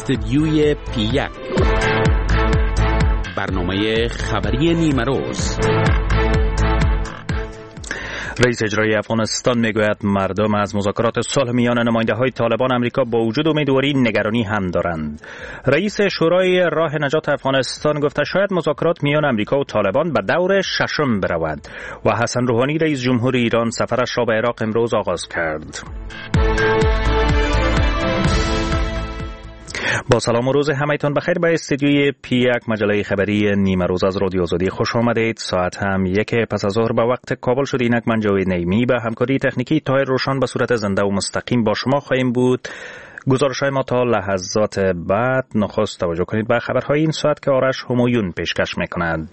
استدیوی پی1 برنامه خبری نیمروز. رئیس اجرایی افغانستان میگوید مردم از مذاکرات صلح میان نماینده‌های طالبان آمریکا با وجود امیدواری نگرانی هم دارند. رئیس شورای راه نجات افغانستان گفته شاید مذاکرات میان آمریکا و طالبان به دور ششم برود و حسن روحانی رئیس جمهور ایران سفرش را به عراق امروز آغاز کرد. با سلام و روز همه‌تان بخیر. به استدیوی پی1 مجله خبری نیمه روز از رادیو آزادی خوش آمدید. ساعت هم 1 پس از ظهر به وقت کابل شد. اینک من جاوید نعیمی به همکاری تکنیکی طاهر روشن به صورت زنده و مستقیم با شما خواهیم بود. گزارش‌های ما تا لحظات بعد. نخست توجه کنید به خبرهای این ساعت که آرش همایون پیشکش می‌کند.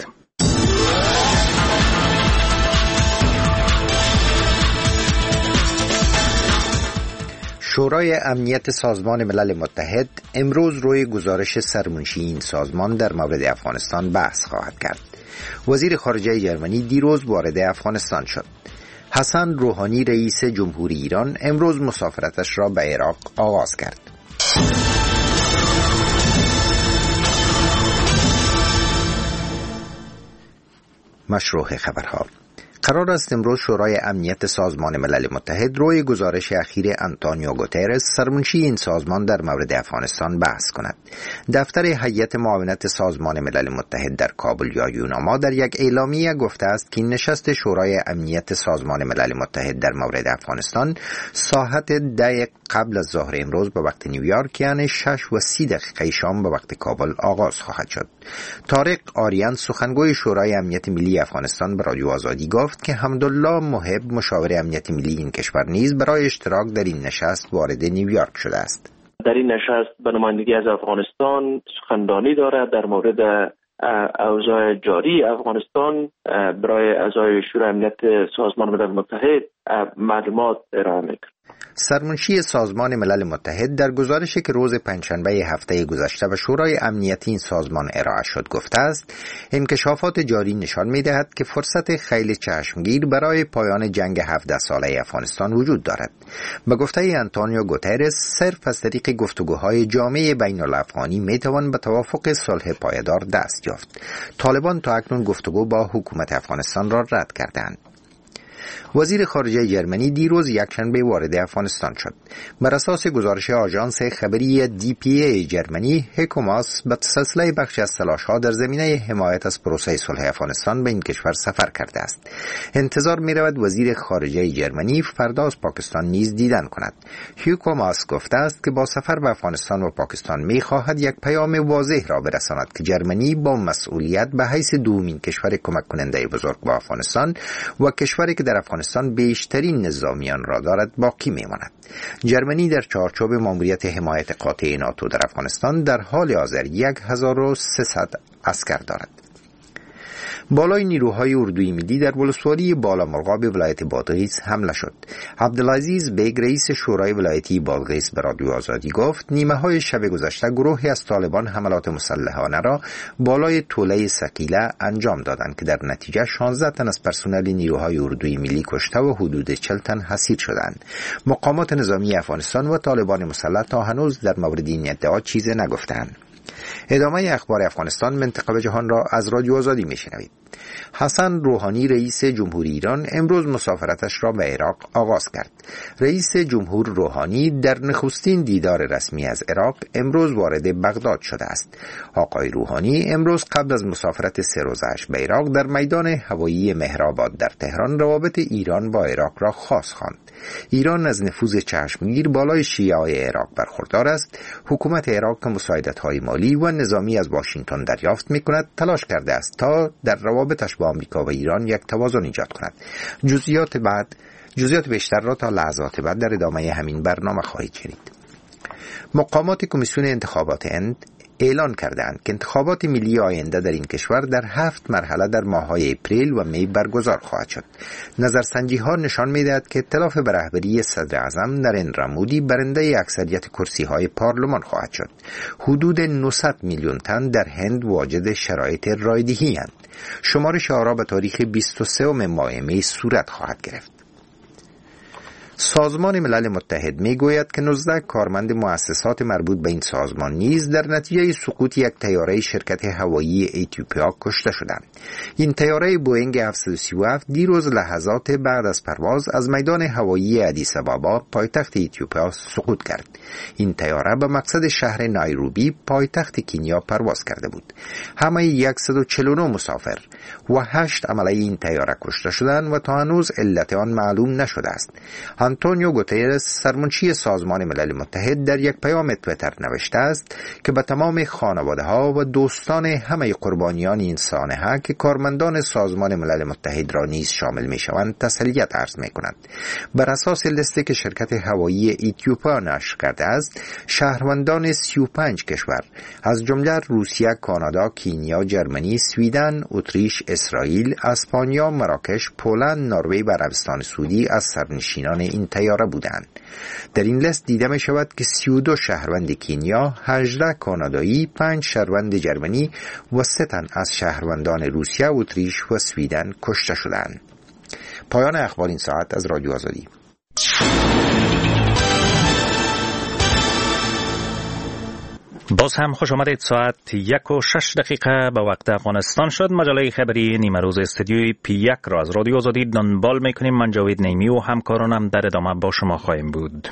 شورای امنیت سازمان ملل متحد امروز روی گزارش سرمنشی این سازمان در مورد افغانستان بحث خواهد کرد. وزیر خارجه جرمنی دیروز وارد افغانستان شد. حسن روحانی رئیس جمهوری ایران امروز مسافرتش را به عراق آغاز کرد. مشروع خبرها. قرار است امروز شورای امنیت سازمان ملل متحد روی گزارش اخیر آنتونیو گوترس سرمنشی این سازمان در مورد افغانستان بحث کند. دفتر هیئت معاونت سازمان ملل متحد در کابل یا یوناما در یک اعلامیه گفته است که نشست شورای امنیت سازمان ملل متحد در مورد افغانستان ساعت 10 قبل از ظهر امروز به وقت نیویورک یعنی 6:30 شام به وقت کابل آغاز خواهد شد. طارق آریان سخنگوی شورای امنیت ملی افغانستان به رادیو آزادی گفت که حمدالله محب مشاور امنیت ملی این کشور نیز برای اشتراک در این نشست وارد نیویورک شده است. در این نشست به نمایندگی از افغانستان سخنرانی دارد در مورد اوضاع جاری افغانستان برای اعضای شورای امنیت سازمان ملل متحد معلومات ارائه می‌کند. سرمنشی سازمان ملل متحد در گزارشی که روز پنجشنبه هفته گذشته به شورای امنیتی این سازمان ارائه شد گفته است انکشافات جاری نشان می‌دهد که فرصت خیلی چشمگیر برای پایان جنگ 17 ساله افغانستان وجود دارد. به گفته آنتونیو گوترس صرف از طریق گفتگوهای جامع بین الافغانی میتوان به توافق صلح پایدار دست یافت. طالبان تا اکنون گفتگو با حکومت افغانستان را رد کردند. وزیر خارجه جرمنی دیروز یکشنبه وارد افغانستان شد. بر اساس گزارش آژانس خبری DPA جرمنی، هیکو ماس به سلسله بخش از تلاش‌ها در زمینه حمایت از پروسه صلح افغانستان به این کشور سفر کرده است. انتظار می‌رود وزیر خارجه جرمنی فردا از پاکستان نیز دیدن کند. هیکو ماس گفته است که با سفر به افغانستان و پاکستان می‌خواهد یک پیام واضح را برساند که جرمنی با مسئولیت به حیث دومین کشور کمک کننده بزرگ با افغانستان و کشوری که در افغانستان بیشترین نظامیان را دارد باقی میماند. جرمنی در چارچوب ماموریت حمایت قاطع ناتو در افغانستان در حال حاضر 1300 عسکر دارد. بالای نیروهای اردوی ملی در ولسوالی بالامرغاب ولایت بادغیس حمله شد. عبدالعزیز بیگ رئیس شورای ولایتی بادغیس به رادیو آزادی گفت نیمه های شب گذشته گروهی از طالبان حملات مسلحانه را بالای توله سقیله انجام دادند که در نتیجه 16 تن از پرسنل نیروهای اردوی ملی کشته و حدود 40 تن اسیر شدند. مقامات نظامی افغانستان و طالبان مسلح تا هنوز در مورد این ادعا چیزی نگفتند. ادامه اخبار افغانستان منطقه و جهان را از رادیو آزادی میشنوید. حسن روحانی رئیس جمهوری ایران امروز مسافرتش را به عراق آغاز کرد. رئیس جمهور روحانی در نخستین دیدار رسمی از عراق امروز وارد بغداد شده است. آقای روحانی امروز قبل از مسافرت 3 روزه‌اش به عراق در میدان هوایی مهرآباد در تهران روابط ایران با عراق را خاص خواند. ایران از نفوذ چشمگیر بالای شیعه‌های عراق برخوردار است. حکومت عراق که مساعدت‌های مالی و نظامی از واشنگتن دریافت می‌کند تلاش کرده است تا در روابطش با آمریکا و ایران یک توازن ایجاد کند. جزئیات بیشتر را تا لحظات بعد در ادامه همین برنامه خواهید شنید. مقامات کمیسیون انتخابات هند اعلان کردند که انتخابات ملی آینده در این کشور در 7 مرحله در ماه‌های اپریل و می برگزار خواهد شد. نظرسنجی‌ها نشان می‌دهد که ائتلاف به رهبری صدر اعظم نریندرا مودی برنده اکثریت کرسی‌های پارلمان خواهد شد. حدود 900 میلیون تن در هند واجد شرایط رایدهی‌اند. شمارش آرا به تاریخ 23 ماه می صورت خواهد گرفت. سازمان ملل متحد میگوید که 19 کارمند مؤسسات مربوط به این سازمان نیز در نتیجه سقوط یک طیاره شرکت هوایی اتیوپیا کشته شدند. این طیاره بوئینگ 737 دیروز لحظات بعد از پرواز از میدان هوایی آدیس آبابا پایتخت اتیوپیا سقوط کرد. این طیاره به مقصد شهر نایروبی پایتخت کنیا پرواز کرده بود. همه 149 مسافر و 8 عمله این طیاره کشته شدند و تا هنوز علت آن معلوم نشده است. آنتونیو گوترس سرمنشی سازمان ملل متحد در یک پیام توییتر نوشته است که به تمام خانواده ها و دوستان همه قربانیان این سانحه که کارمندان سازمان ملل متحد را نیز شامل می شوند تسلیت عرض می کند. بر اساس لیستی که شرکت هوایی اتیوپیا نشر کرده است، شهروندان 35 کشور از جمله روسیه، کانادا، کینیا، جرمنی، سویدن، اتریش، اسرائیل، اسپانیا، مراکش، پولند، نروژ و عربستان سعودی از سرنشینان این طیاره بودند. در این لیست دیده می شود که 32 شهروند کینیا، 18 کانادایی، 5 شهروند جرمنی و 3 تن از شهروندان روسیه، اتریش و سویدن کشته شدند. پایان اخبار این ساعت از رادیو آزادی. باز هم خوش آمدید. ساعت 1:06 به وقت افغانستان شد. مجله خبری نیمه روز استودیوی P1 را از رادیو آزادی دنبال میکنیم. من جاوید نیمی و همکارانم در ادامه با شما خواهیم بود.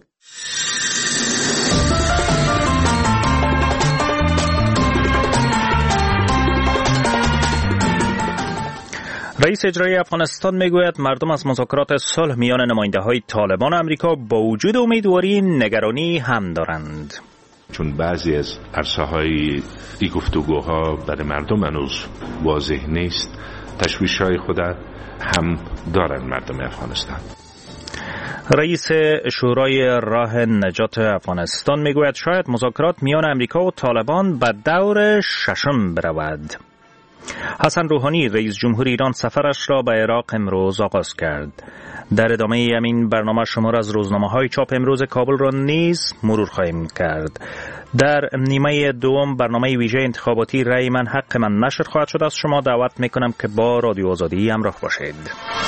رئیس اجرایی افغانستان میگوید مردم از مذاکرات صلح میان نماینده‌های طالبان آمریکا با وجود امیدواری نگرانی هم دارند. چون بعضی از عرصه‌های این گفتگوها برای مردم هنوز واضح نیست، تشویش‌های خود هم دارند مردم افغانستان. رئیس شورای راه نجات افغانستان میگوید شاید مذاکرات میان آمریکا و طالبان به دور ششم برود. حسن روحانی رئیس جمهور ایران سفرش را به عراق امروز آغاز کرد. در ادامه همین برنامه شمار از روزنامه‌های چاپ امروز کابل را نیز مرور خواهیم کرد. در نیمه دوم برنامه ویژه انتخاباتی رأی من حق من نشر خواهد شد. از شما دعوت میکنم که با رادیو آزادی همراه باشید.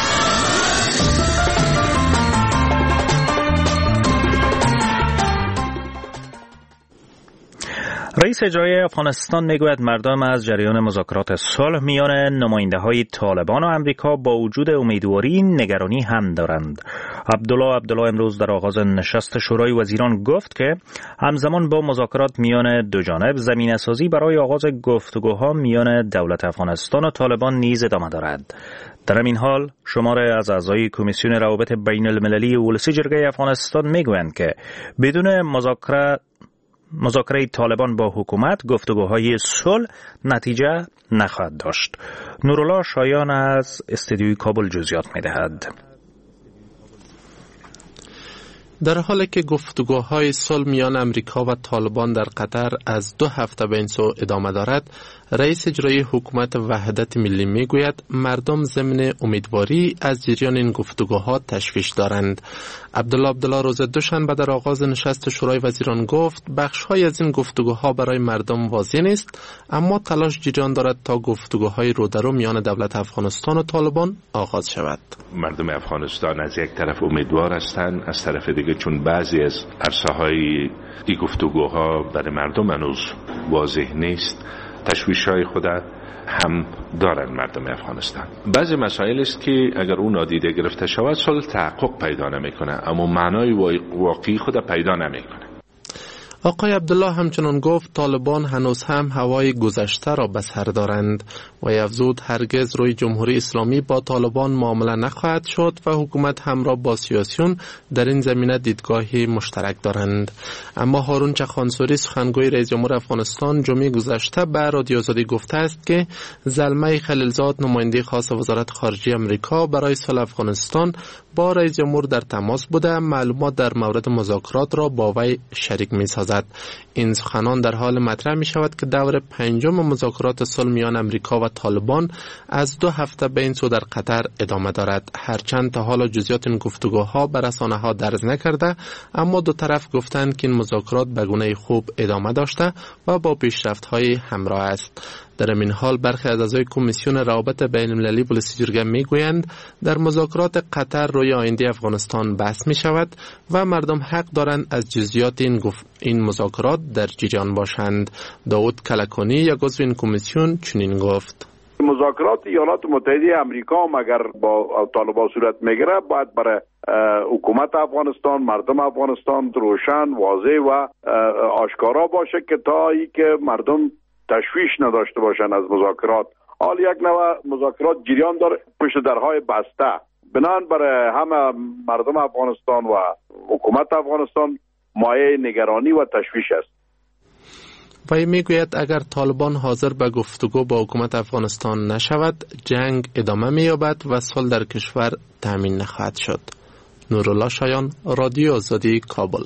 رئیس اجرایی افغانستان میگوید مردم از جریان مذاکرات صلح میان نماینده‌های طالبان و آمریکا با وجود امیدواری نگرانی هم دارند. عبدالله امروز در آغاز نشست شورای وزیران گفت که همزمان با مذاکرات میان دو جانب زمینه‌سازی برای آغاز گفتگوها میان دولت افغانستان و طالبان نیز ادامه دارد. در این حال شماری از اعضای کمیسیون روابط بین المللی ولسی جرگه افغانستان میگویند که بدون مذاکره طالبان با حکومت گفتگوهای صلح نتیجه نخواهد داشت. نورالله شایان از استودیوی کابل جزئیات می‌دهد. در حالی که گفتگوهای صلح میان امریکا و طالبان در قطر از 2 هفته به این سو ادامه دارد، رئیس اجرایی حکومت وحدت ملی میگوید مردم ضمن امیدواری از جریان این گفتگوها تشویش دارند. عبدالله روز دوشنبه در آغاز نشست شورای وزیران گفت بخش‌های از این گفتگوها برای مردم واضح نیست، اما تلاش جریان دارد تا گفتگوهای رودرو میان دولت افغانستان و طالبان آغاز شود. مردم افغانستان از یک طرف امیدوار هستند، از طرف دیگه چون بعضی از عرصه‌های این گفتگوها برای مردم هنوز واضح نیست، تشویش‌های خود هم دارند مردم افغانستان. بعضی مسائل است که اگر اون نادیده گرفته شود صلح تحقق پیدا نمی‌کنه، اما معنای واقعی خود پیدا نمی‌کنه. آقای عبدالله همچنان گفت طالبان هنوز هم هوای گذشته را به سر دارند و افزود هرگز روی جمهوری اسلامی با طالبان معامله نخواهد شد و حکومت همراه با سیاسیون در این زمینه دیدگاهی مشترک دارند. اما هارون چخانسوری سخنگوی رئیس جمهور افغانستان جمعه گذشته به رادیو آزادی گفته است که زلمه خلیلزاد نماینده خاص وزارت خارجه آمریکا برای صلح افغانستان با رئیس جمهور در تماس بوده، معلومات در مورد مذاکرات را با وی شریک می‌سازد. این سخنان در حال مطرح می شود که دور 5 مذاکرات صلح میان امریکا و طالبان از 2 هفته به این سو در قطر ادامه دارد. هرچند تا حالا جزئیات این گفتگوها به رسانه‌ها درج نکرده، اما دو طرف گفتند که این مذاکرات به گونه خوب ادامه داشته و با پیشرفت‌های همراه است. در این حال برخی از اعضای کمیسیون روابط بین المللی پلیس جرگه میگویند در مذاکرات قطر روی آینده افغانستان بحث می شود و مردم حق دارند از جزئیات این مذاکرات در جریان باشند. داود کلکانی یک عضو این کمیسیون چنین گفت: مذاکرات ایالات متحده آمریکا اگر با طالبان صورت میگیره باید برای حکومت افغانستان، مردم افغانستان روشن، واضح و آشکارا باشه که تا ای که مردم تشویش نداشته باشن از مذاکرات. حال یک نوع مذاکرات جریان داره پشت درهای بسته، بنان برای همه مردم افغانستان و حکومت افغانستان مایه نگرانی و تشویش است. وی میگوید اگر طالبان حاضر به گفتگو با حکومت افغانستان نشود، جنگ ادامه می‌یابد و صلح در کشور تامین نخواهد شد. نورالله شایان، رادیو آزادی، کابل.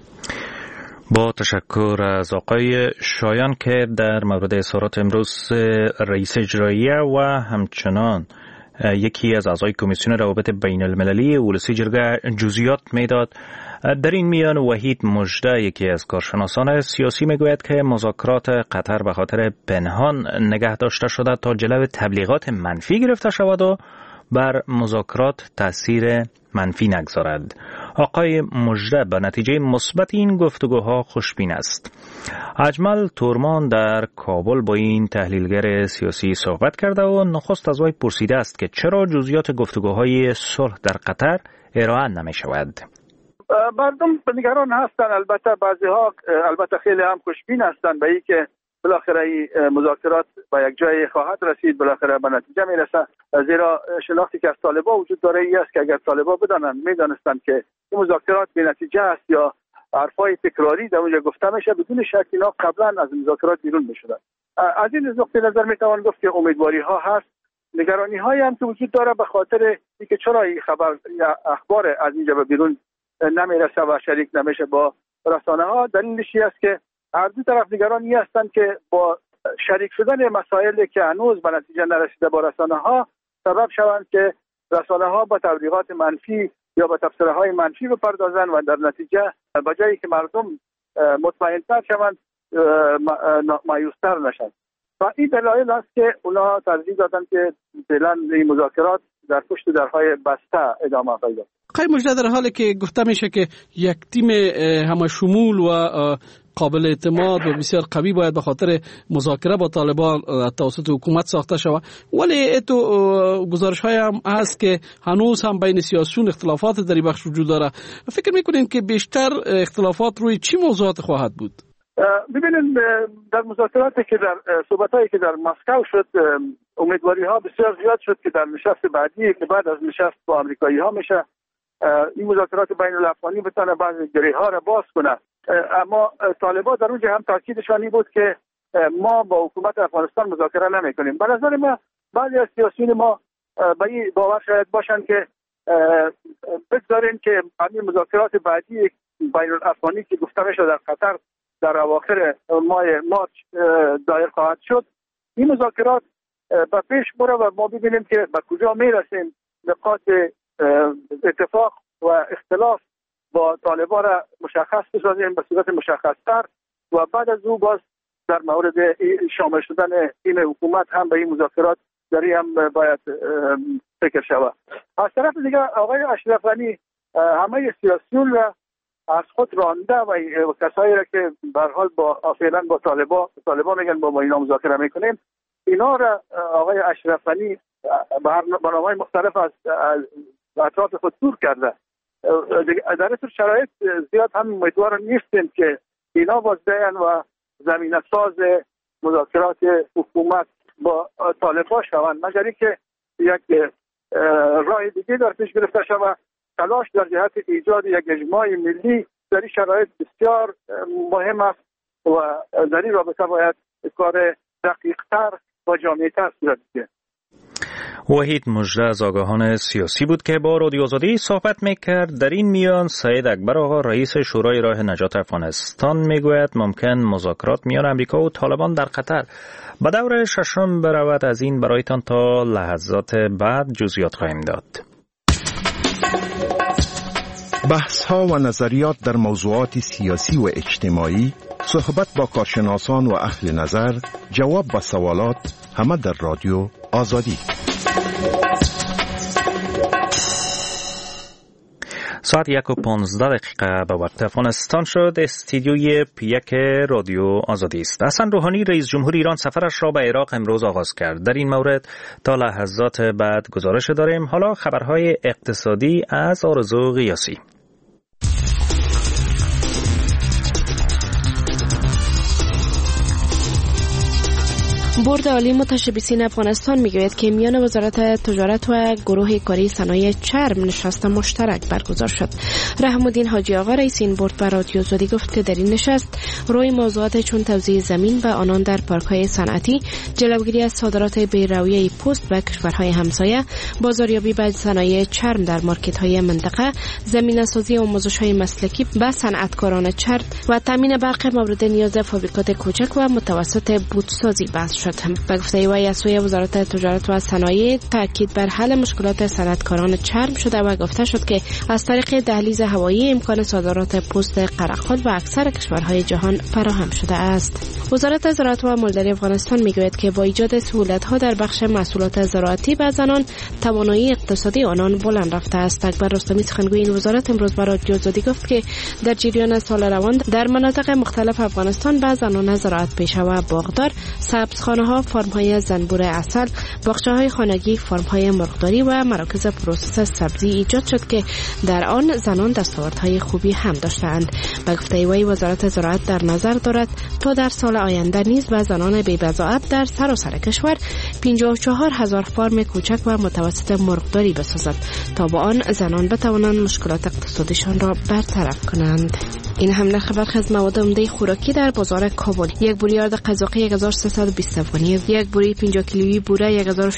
با تشکر از آقای شایان که در مورد اظهارات امروز رئیس اجراییه و همچنان یکی از اعضای کمیسیون روابط بین المللی اولسی جرگه جزئیات میداد. در این میان وحید مژده، یکی از کارشناسان سیاسی، میگوید که مذاکرات قطر به خاطر پنهان نگه داشته شده تا جلو تبلیغات منفی گرفته شود و بر مذاکرات تاثیر منفی نگذارد. آقای مژده به نتیجه مثبت این گفتگوها خوشبین است. اجمل تورمان در کابل با این تحلیلگر سیاسی صحبت کرده و نخست از وی پرسیده است که چرا جزئیات گفتگوهای صلح در قطر ارائه نمی شود. مردم نگران هستند، البته بعضی ها البته خیلی هم خوشبین هستند به اینکه بالاخره این مذاکرات به یک جای خواهد رسید، بالاخره به نتیجه میرسه. زیرا شناختی که از طالبان وجود داره این است که اگر طالبان میدانستند که این مذاکرات بی نتیجه است یا حرفای تکراری در اونجا گفته میشه، بدون شک اینا قبلا از مذاکرات بیرون میشدن. از این نقطه نظر میتوان گفت که امیدواری ها هست، نگرانی هایی هم که وجود داره به خاطر اینکه چرا این خبر یا اخبار از اینجا به بیرون نمیرسه و شریک نمیشه با رسانه ها. دلیلش است که هر دو طرف نگرانی هستند که با شریک شدن مسائلی که هنوز به نتیجه نرسیده با رسانه ها سبب شوند که رسانه ها با تبلیغات منفی یا با تبصره های منفی بپردازند و در نتیجه به جایی که مردم مطمئن‌تر شوند مایوس‌تر نشند. و این دلایل است که اونا ترجیح دادن که فعلا این مذاکرات در پشت درهای بسته ادامه پیدا کنه. آقای مژده، در حالی که گفته میشه که یک تیم همه شمول و قابل اعتماد و بسیار قوی باید به خاطر مذاکره با طالبان توسط حکومت ساخته شود، ولی تو گزارش های هم هست که هنوز هم بین سیاسیون اختلافات در این بخش وجود داره. فکر میکنین که بیشتر اختلافات روی چی موضوعات خواهد بود؟ ببینید در مذاکراتی که در صحبتایی که در مسکو شد، امیدواری ها بسیار زیاد شد که در نشست بعدی که بعد از نشست با آمریکایی ها میشه این مذاکرات بین الافغانی بتونه بعضی گره ها را باز کنه. اما طالبان در اونجا هم تاکیدشان این بود که ما با حکومت افغانستان مذاکره نمی کنیم. به نظر ما بعضی از سیاسیون ما به این باور شاید باشن که بگذاریم که همین مذاکرات بعدی بین الافغانی که گفته میشه در قطر در اواخر ماه مارچ دایر خواهد شد، این مذاکرات به پیش بره و ما ببینیم که به کجا میرسیم. نقاط اتفاق و اختلاف با طالبان را مشخص بسازیم به صورت مشخص‌تر و بعد از او باز در مورد شامل شدن این حکومت هم به این مذاکرات داری هم باید فکر شود. از طرف دیگه آقای اشرف غنی همه سیاسیون را از خود رانده و کسایی را که به هر حال با فعلا با طالبان میگن با اینا مذاکره میکنیم، اینا را آقای اشرف غنی برنامه‌های مختلف از اطراف خود دور کرده. در این شرایط زیاد هم امیدوار نیستیم که اینا باز بیان و زمینه ساز مذاکرات حکومت با طالبان شوند، مگر اینکه یک راه دیگه در پیش گرفته شود، تلاش در جهت ایجاد یک اجماع ملی در این شرایط بسیار مهم است و در این رابطه باید کار دقیق‌تر و جامع‌تر صورت بگیرد. وحید مژده از آگاهان سیاسی بود که با رادیو آزادی صحبت میکرد. در این میان سعید اکبر آقا رئیس شورای راه نجات افغانستان میگوید ممکن مذاکرات میان امریکا و طالبان در قطر به دور ششم برود. از این برایتان تا لحظات بعد جزئیات خواهیم داد. بحث ها و نظریات در موضوعات سیاسی و اجتماعی، صحبت با کارشناسان و اهل نظر، جواب به سوالات، همه در رادیو آزادی. ساعت 1:15 به وقت افغانستان شد. استودیوی پیک رادیو آزادی است. حسن روحانی رئیس جمهور ایران سفرش را به عراق امروز آغاز کرد. در این مورد تا لحظات بعد گزارش داریم. حالا خبرهای اقتصادی از آرزو قیاسی. بورد عالی متشبثین افغانستان میگوید که میان وزارت تجارت و گروه کاری صنایع چرم نشست مشترک برگزار شد. رحم الدین حاجی آقا رئیس این بورد به رادیو آزادی گفت که در این نشست روی موضوعات چون توزیع زمین به آنان در پارک‌های صنعتی، جلوگیری از صادرات بی‌رویه پوست به کشورهای همسایه، بازاریابی به صنایع چرم در مارکت‌های منطقه، زمینه‌سازی آموزش‌های مسلکی به صنعتکاران چرم و تامین برق مورد نیاز فابریکات کوچک و متوسط بوتسازی بحث شد. به گفته وی از سوی وزارت تجارت و صنایع تاکید بر حل مشکلات صنعتکاران چرم شده و گفته شد که از طریق دهلیز هوایی امکان صادرات پوست قرقال و اکثر کشورهای جهان فراهم شده است. وزارت زراعت و مالداری افغانستان میگوید که با ایجاد سهولت‌ها در بخش محصولات زراعتی به زنان، توانایی اقتصادی آنان بلند رفته است. اکبر رستمی سخنگوی این وزارت امروز به رادیو آزادی گفت که در جریان سال روان در مناطق مختلف افغانستان به زنان زراعت پیشه و باغدار، سبزخانه‌ها، فارم‌های زنبور عسل، باغچه‌های خانگی، فارم‌های مرغداری و مراکز پروسس سبزی ایجاد شد که در آن زنان دستاوردهای خوبی هم داشتند. به گفته وی وزارت زراعت در نظر دارد تا در سال آینده نیز به زنان بی‌بضاعت در سراسر کشور 54,000 فارم کوچک و متوسط مرغداری بسازد تا با آن زنان بتوانند مشکلات اقتصادیشان را برطرف کنند. این هم نرخ برخی از مواد عمده خوراکی در بازار کابل: یک بوری آرد قزاقی 1320 افغانی، یک بوری 50 کیلویی بوره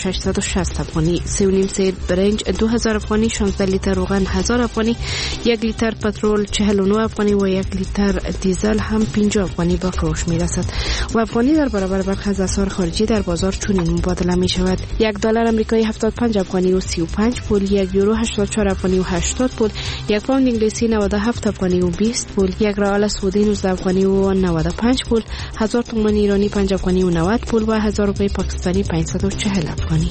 1660 افغانی، 3.5 سیر برنج 2000 افغانی، 16 لیتر روغن 1000 افغانی، 1 لیتر پترول 49 افغانی و 1 لیتر دیزل هم 50 افغانی به فروش میرسد و افغانی در برابر برخی از اسعار خارجی در بازار چنین مبادله می شود: $1 آمریکایی 75 افغانی و 35 پول، 1 یورو 84 افغانی و 80 پول، 1 پوند انگلیسی 97 افغانی و 20 پول، 1 ریال سعودی 19 افغانی و 95 پول، 1000 تومان ایرانی 5 افغانی و 90 پول و 1000 روپیه پاکستانی 540 افغانی.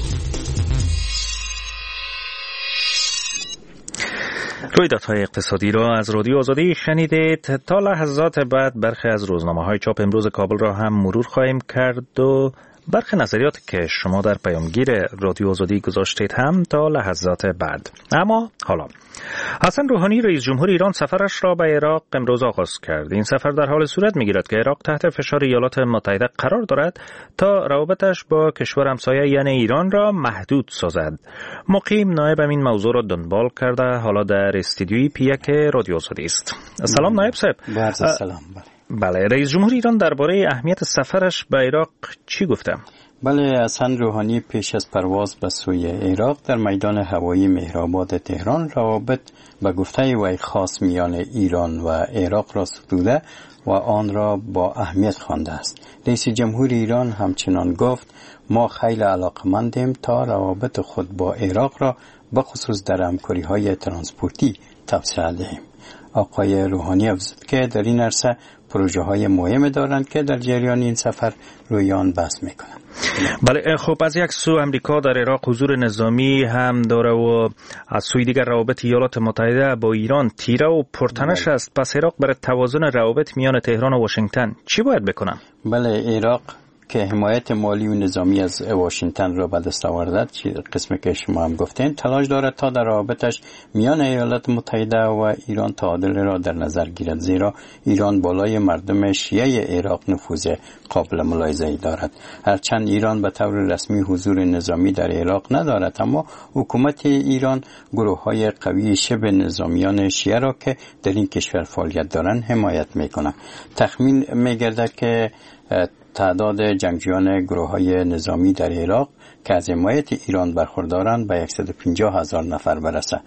رویدادهای اقتصادی را از رادیو آزادی شنیدید. تا لحظات بعد برخی از روزنامه‌های چاپ امروز کابل را هم مرور خواهیم کرد و برخی نظریات که شما در پیامگیر رادیو آزادی گذاشتید هم تا لحظات بعد. اما حالا حسن روحانی رئیس جمهور ایران سفرش را به عراق امروز آغاز کرد. این سفر در حال صورت می‌گیرد که عراق تحت فشار ایالات متحده قرار دارد تا روابطش با کشور همسایه یعنی ایران را محدود سازد. مقیم نایب این موضوع را دنبال کرده حالا در استودیوی پیک رادیو آزادی است. سلام نایب صاحب. سلام. بله، رئیس جمهور ایران درباره اهمیت سفرش به عراق چی گفته؟ بله، حسن روحانی پیش از پرواز به سوی عراق در میدان هوایی مهرآباد تهران روابط به گفته وی خاص میان ایران و عراق را ستوده و آن را با اهمیت خوانده است. رئیس جمهور ایران همچنان گفت ما خیلی علاقمندیم تا روابط خود با عراق را به خصوص در همکاری‌های ترانسپورتی توسعه دهیم. آقای روحانی افزود که در این عرصه پروژه های مهم دارند که در جریان این سفر روی آن بحث میکنند. بله، خب از یک سو امریکا در عراق حضور نظامی هم داره و از سوی دیگر روابط ایالات متحده با ایران تیره و پرتنش است. پس عراق برای توازن روابط میان تهران و واشنگتن چی باید بکنه؟ بله، عراق که حمایت مالی و نظامی از واشنگتن را به دست آورده، قسمی که شما هم گفتین، تلاش دارد تا در روابطش میان ایالات متحده و ایران تعادل را در نظر گیرد، زیرا ایران بالای مردم شیعه عراق نفوذ قابل ملاحظه‌ای دارد. هرچند ایران به طور رسمی حضور نظامی در عراق ندارد، اما حکومت ایران گروه‌های قوی شبه نظامیان شیعه را که در این کشور فعالیت دارند حمایت می‌کند. تخمین می‌گردد که تعداد جنگجویان گروه‌های نظامی در عراق که از حمایت ایران برخوردارند به 150,000 نفر برسه.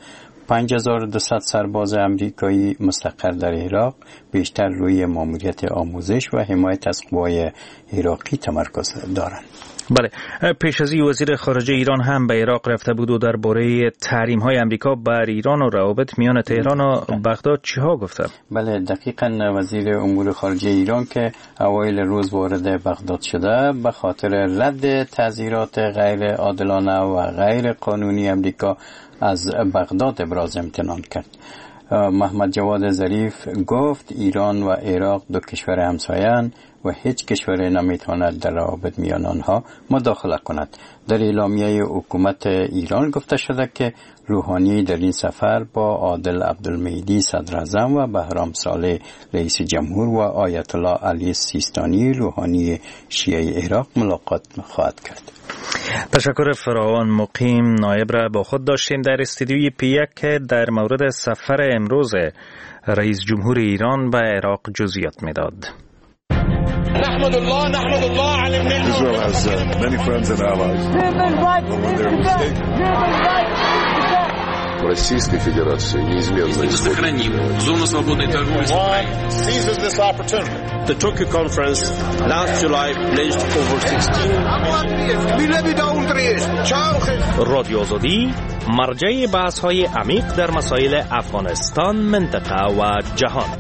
5200 سرباز امریکایی مستقر در عراق بیشتر روی ماموریت آموزش و حمایت از قوای عراقی تمرکز دارند. بله، پیش از این وزیر خارجه ایران هم به عراق رفته بود و درباره تحریم‌های امریکا بر ایران و روابط میان تهران و بغداد چی‌ها گفته؟ بله، دقیقاً وزیر امور خارجه ایران که اوایل روز وارد بغداد شده به خاطر رد تعزیرات غیر عادلانه و غیر قانونی امریکا از بغداد ابراز امتنان کرد. محمد جواد ظریف گفت ایران و عراق دو کشور همسایه‌اند و هیچ کشور نمیتواند در روابط میان آنها مداخله کند. در اعلامیه حکومت ایران گفته شده که روحانی در این سفر با عادل عبدالمهدی صدراعظم و بهرام صالح رئیس جمهور و آیت الله علی سیستانی روحانی شیعه عراق ملاقات خواهد کرد. تشکر فراوان. مقیم نایب را با خود داشتیم در استودیوی پی1 که در مورد سفر امروز رئیس جمهور ایران به عراق جزئیات میداد. نحمد الله على النعمة. Israel has many friends and allies. Российской Федерации неизменно сохраним зону свободной торговли с Украиной. Seizes this opportunity. The Tokyo conference last July pledged over 16 رادیو آزادی مرجع بحث‌های عمیق در مسائل افغانستان، منطقه و جهان.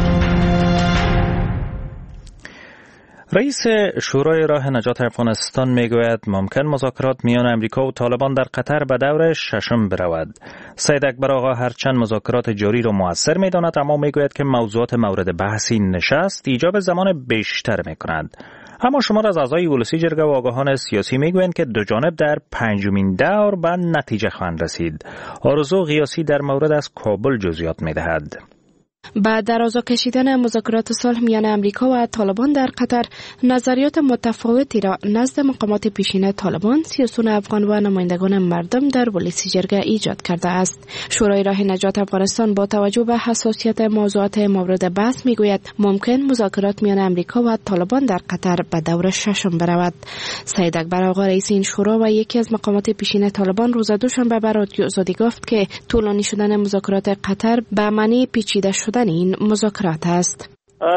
رئیس شورای راه نجات افغانستان میگوید ممکن مذاکرات میان امریکا و طالبان در قطر به دور ششم برود. سید اکبر آقا هرچند مذاکرات جاری را مؤثر میداند، اما میگوید که موضوعات مورد بحث این نشست ایجاب زمان بیشتر میکنند. اما شمار از اعضای ولسی جرگه و آگاهان سیاسی میگویند که دو جانب در پنجمین دور به نتیجه خواهند رسید. آرزو غیاسی در مورد از کابل جزئیات میدهد. با درازا کشیدن مذاکرات صلح میان امریکا و طالبان در قطر، نظریات متفاوتی را نزد مقامات پیشین طالبان، سیاسیون افغان و نمایندگان مردم در ولسی جرگه ایجاد کرده است. شورای راه نجات افغانستان با توجه به حساسیت موضوعات مورد بحث میگوید ممکن مذاکرات میان امریکا و طالبان در قطر به دور ششم برود. سید اکبر آقا رئیس این شورا و یکی از مقامات پیشین طالبان روز دوشنبه به رادیو آزادی گفت که طولانی شدن مذاکرات قطر به معنی پیچیده شدن این مذاکرات است.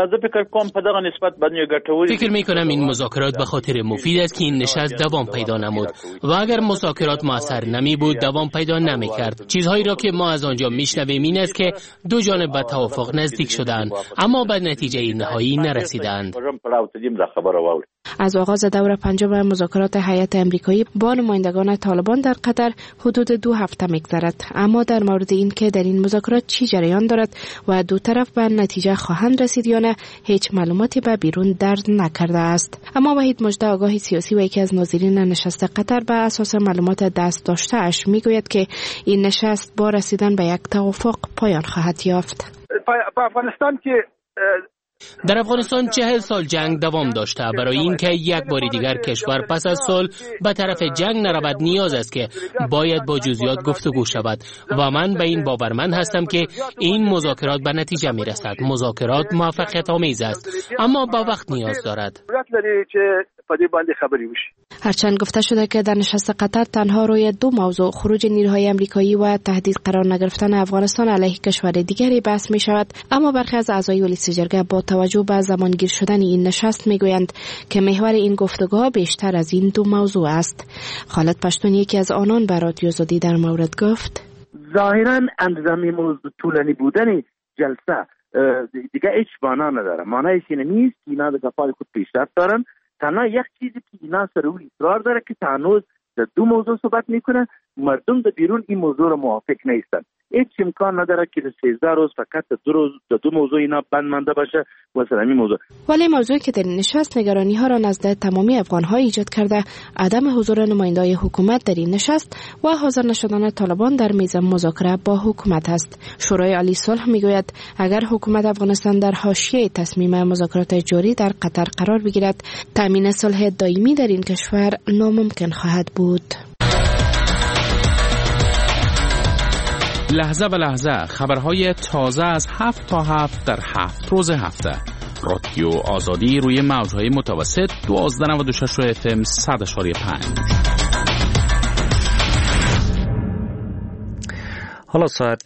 فکر می کنم این مذاکرات به خاطر مفید است که این نشست دوام پیدا نمود و اگر مذاکرات موثر نمی بود دوام پیدا نمی کرد. چیزهایی را که ما از آنجا می شنویم این است که دو جانب به توافق نزدیک شدند اما به نتیجه نهایی نرسیدند. از آغاز دور پنجم مذاکرات هیئت امریکایی با نمایندگان طالبان در قطر حدود 2 هفته می‌گذرد، اما در مورد این که در این مذاکرات چی جریان دارد و دو طرف به نتیجه خواهند رسید یا نه هیچ معلوماتی به بیرون درد نکرده است. اما وحید مجده آگاه سیاسی و یکی از ناظرین نشست قطر به اساس معلومات دست داشته اش میگوید که این نشست با رسیدن به یک توافق پایان خواهد یافت. افغانستان که در افغانستان 40 سال جنگ دوام داشته. برای اینکه یک بار دیگر کشور پس از صلح به طرف جنگ نرود نیاز است که باید با جزئیات گفتگو شود و من به این باورمند هستم که این مذاکرات به نتیجه میرسد. مذاکرات موفقیت آمیز است اما با وقت نیاز دارد. هرچند گفته شده که در نشست قطر تنها روی 2 موضوع خروج نیروهای امریکایی و تهدید قرار نگرفتن افغانستان علیه کشور دیگری بحث می شود، اما برخی از اعضای ولسی جرگه با توجه به زمانگیر شدن این نشست می گویند که محور این گفتگوها بیشتر از این 2 موضوع است. خالد پشتون یکی از آنان به رادیو آزادی در مورد گفت ظاهرا اندازه موضوع طولانی بودن جلسه دیگه هیچ معنا نداره. معنیش این نیست که اینا به کفای خود پیشرفت دارن. تنها یک چیزی که اینا سر روی اصرار داره که هنوز در 2 موضوع صحبت میکنه، مردم در بیرون این موضوع رو موافق نیستن. هیچ امکان نداره که 13 روز فقط در 2 موضوع اینا بند مانده باشه واسه همین موضوع. ولی موضوعی که در این نشست نگرانی ها را نزد تمامی افغان ها ایجاد کرده عدم حضور نمایندای حکومت در این نشست و حاضر نشدن طالبان در میز مذاکره با حکومت است. شورای عالی صلح میگوید اگر حکومت افغانستان در حاشیه تصمیم مذاکرات جاری در قطر قرار بگیرد، تامین صلح دائمی در این کشور ناممکن خواهد بود. لحظه به لحظه خبرهای تازه از 7 تا 7 در 7 روز هفته. رادیو آزادی روی موجهای متوسط 1296 FM 100.5. حالا ساعت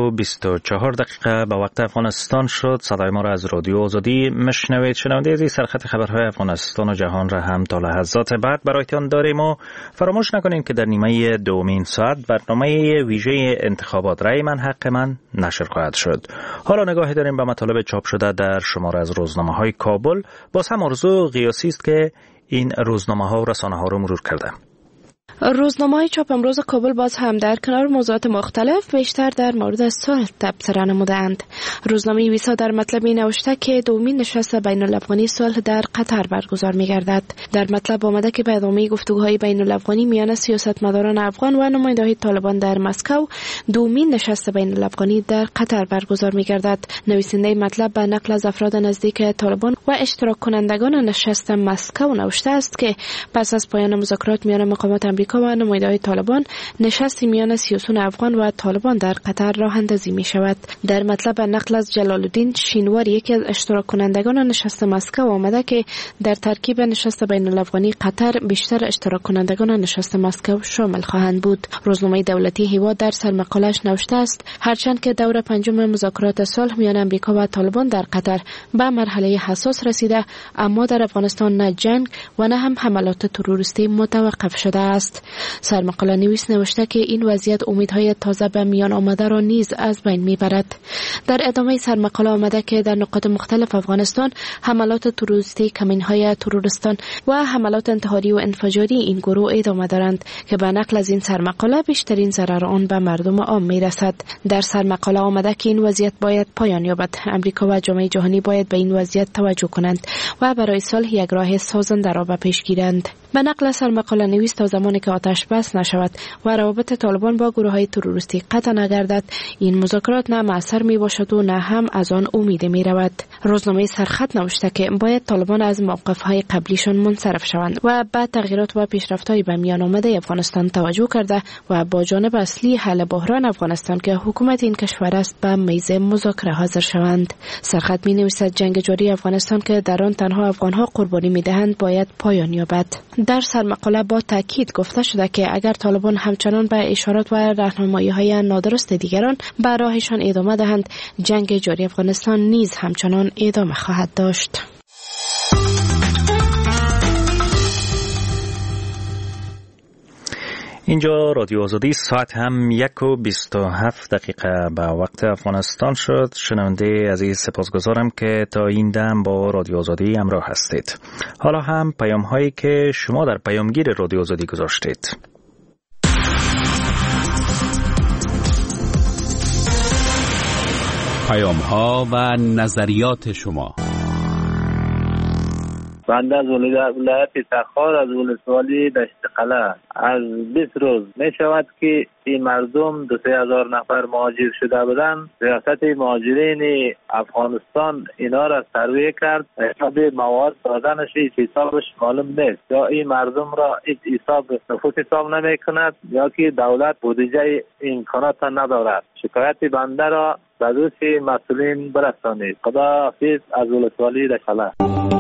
1:24 به وقت افغانستان شد. صدای ما را از رادیو آزادی مشنوید. شنونده عزیز، سرخط خبرهای افغانستان و جهان را هم تا لحظات بعد برایتان داریم و فراموش نکنید که در نیمه دومین ساعت برنامه ویژه انتخابات رای من حق من نشر خواهد شد. حالا نگاهی داریم به مطالب چاپ شده در شماره از روزنامه‌های کابل. باز هم آرزو قیاسی است که این روزنامه‌ها و رسانه‌ها رو مرور کرده. روزنامه‌های چاپ امروز کابل باز هم در کنار موضوعات مختلف بیشتر در مورد صلح تبصره نمودند. روزنامه ویسا در مطلبی نوشته که دومین نشست بین الافغانی صلح در قطر برگزار می‌گردد. در مطلب آمده که به ادامه گفتگوهای بین الافغانی میان سیاستمداران افغان و نماینده‌های طالبان در مسکو، دومین نشست بین الافغانی در قطر برگزار می‌گردد. نویسنده مطلب به نقل از افراد نزدیک طالبان و اشتراک کنندگان نشست مسکو نوشته است که پس از پایان مذاکرات میان مقامات امریکا و نماینده‌های طالبان، نشست میان 33 افغان و طالبان در قطر راه اندازی می شود. در مطلب نقل از جلال الدین شینوار، یکی از اشتراک کنندگان نشست مسکو، آمده که در ترکیب نشست بین الافغانی قطر بیشتر اشتراک کنندگان نشست مسکو شامل خواهند بود. روزنامه دولتی هیوا در سرمقاله‌اش نوشته است هرچند که دور پنجم مذاکرات صلح میان امریکا و طالبان در قطر به مرحله حساس رسیده، اما در افغانستان نه جنگ و نه هم حملات تروریستی متوقف شده است. سرمقاله نویس نوشته که این وضعیت امیدهای تازه به میان آمده را نیز از بین میبرد. در ادامه سرمقاله آمده که در نقاط مختلف افغانستان حملات تروریستی، کمین‌های تروریستان و حملات انتحاری و انفجاری این گروه ادامه دارند که به نقل از این سرمقاله بیشترین ضرر آن به مردم عام میرسد. در سرمقاله آمده که این وضعیت باید پایان یابد. امریکا و جامعه جهانی باید به این وضعیت توجه کنند و برای صلح یک راه سازنده را به پیش گیرند. به نقل سرمقاله نویس تا زمانی که آتش بس نشود و روابط طالبان با گروه‌های تروریستی قطع نگردد، این مذاکرات نه مؤثر می باشد و نه هم از آن امید می رود. روزنامه سرخط نوشته که باید طالبان از موقف‌های قبلیشان منصرف شوند و به تغییرات و پیشرفت‌های به میان آمده افغانستان توجه کرده و با جانب اصلی حل بحران افغانستان که حکومت این کشور است به میز مذاکره حاضر شوند. سرخط می نویسد جنگ جاری افغانستان که در آن تنها افغان‌ها قربانی می‌دهند باید پایان یابد. در سرمقاله با تاکید گفته شده که اگر طالبان همچنان به اشارات و راهنمایی‌های نادرست دیگران به راهشان ادامه دهند، جنگ جاری افغانستان نیز همچنان ادامه خواهد داشت. اینجا رادیو آزادی، ساعت هم 1:27 به وقت افغانستان شد. شنونده عزیز سپاسگزارم که تا این دم با رادیو آزادی همراه هستید. حالا هم پیام هایی که شما در پیامگیر رادیو آزادی گذاشتید. پیام ها و نظریات شما. بنده از ولایت تخار از ولسوالی دشت قلعه از 20 روز می شود که این مردم 2,000 نفر مهاجر شده بودن. ریاست مهاجرین افغانستان اینا را سروی کرد، حساب مواد دادنش حسابش معلوم نیست، یا این مردم را حساب نفوس حساب نمی کند یا که دولت بودجه امکانات ندارد. شکایت بنده را به دوست مسئولین برسانید. خداحافظ از ولسوالی دشت قلعه.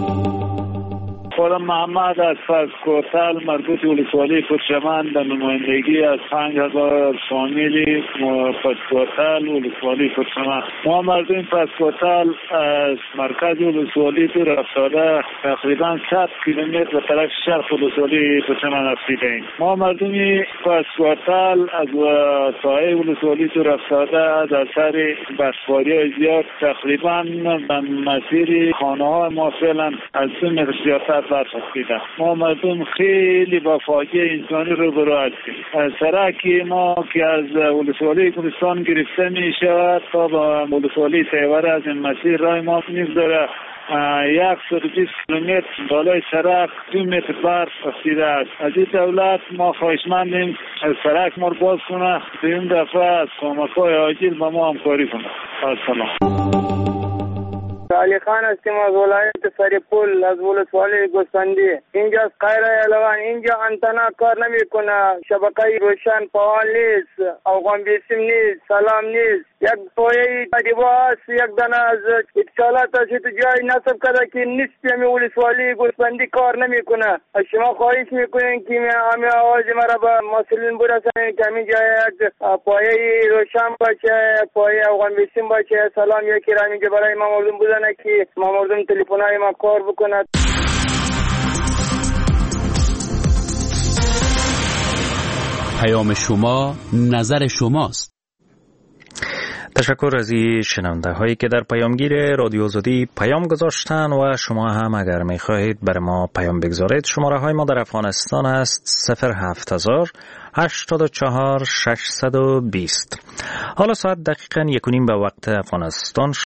خودم محمد از پسکوتل مربوط ولسوالی کوچمن در نمایندگی از 5,000 فامیلی پسکوتل ولسوالی کوچمن. ما مردم پسکوتل از مرکز ولسوالی دور افتاده تقریبا 100 کیلومتر به طرف شرق ولسوالی کوچمن رسیدیم. ما مردم پسکوتل از ساحل ولسوالی دور افتاده از اثر برفباری زیاد تقریبا به مسیر خانه ها ما فعلا از 2 متر زیادتر برفیده. ما مردم خیلی با فاجعه انسانی روبرو هستیم. سرک ما که از ولسوالی کردستان گرفته می شود تا با ولسوالی تیوره از این مسیر راه ما میگذاره 120 کیلومتر بالای سرک 2 متر برف افتیده است. از این دولت ما خواهشمندیم سرک ما رو باز کنه، این دفعه از کمک‌های عاجل با ما همکاری کنه. سلام. علی خان هستیم از ولایت سریپول از ولسوالی گوسفندی. اینجا از قیره یلوان، اینجا انتنا کار نمیکنه، شبکه روشن فعال نیست، افغان بیسیم نیست، سلام نیست. یک پایه دیبا هست، یک دانه از اتصالات هست تو جای نصب کرده که نیست. همی ولسوالی گوسفندی کار نمیکنه. از شما خواهش میکنین که همه آواز مرا به مسئولین برسانید که همین جای یک پایه روشن باشه، پایه افغان بیسیم باشه. سلام یکی را اینجا برای ما مردم بودنه که ما مردم تلفن‌های ما کار بکند. پیام شما نظر شماست. تشکر از این شنونده هایی که در پیامگیر رادیو آزادی پیام گذاشتن و شما هم اگر می خواهید بر ما پیام بگذارید شماره های ما در افغانستان است 07000 84 620. حالا ساعت دقیقاً 1:30 به وقت افغانستان